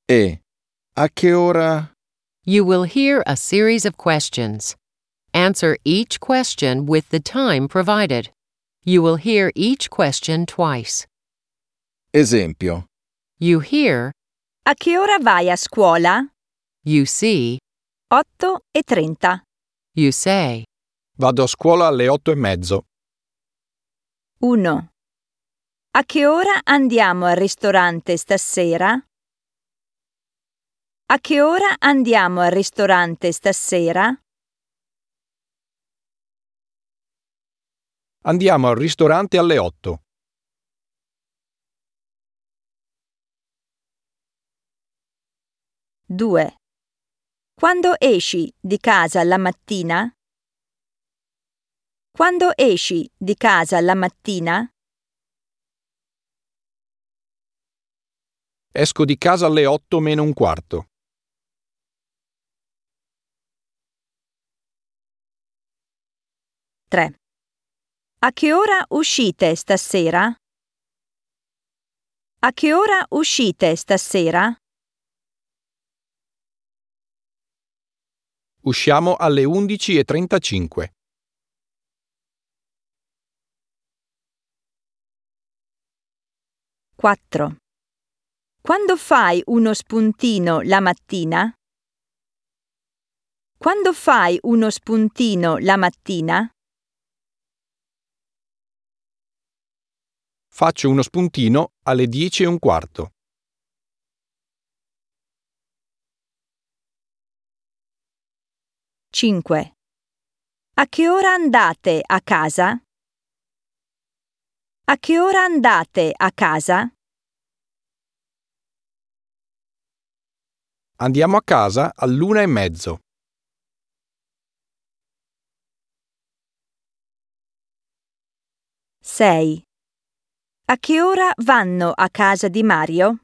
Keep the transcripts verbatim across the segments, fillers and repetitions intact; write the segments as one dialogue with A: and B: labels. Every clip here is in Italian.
A: E a che ora?
B: You will hear a series of questions. Answer each question with the time provided. You will hear each question twice.
A: Esempio.
B: You hear,
C: A che ora vai a scuola?
B: you see,
C: otto e trenta.
B: you say.
D: Vado a scuola alle otto e mezzo.
C: uno. A che ora andiamo al ristorante stasera? A che ora andiamo al ristorante stasera?
D: Andiamo al ristorante alle otto.
C: due. Quando esci di casa la mattina? Quando esci di casa la mattina?
D: Esco di casa alle otto meno un quarto.
C: tre. A che ora uscite stasera? A che ora uscite stasera?
D: Usciamo alle undici e trentacinque.
C: quattro. Quando fai uno spuntino la mattina? Quando fai uno spuntino la mattina?
D: Faccio uno spuntino alle dieci e un quarto.
C: cinque. A che ora andate a casa? A che ora andate a casa?
D: Andiamo a casa all'una e mezzo.
C: sei. A che ora vanno a casa di Mario?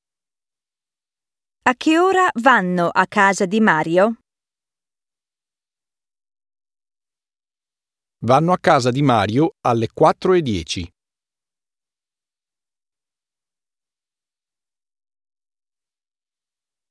C: A che ora vanno a casa di Mario?
D: Vanno a casa di Mario alle quattro e dieci.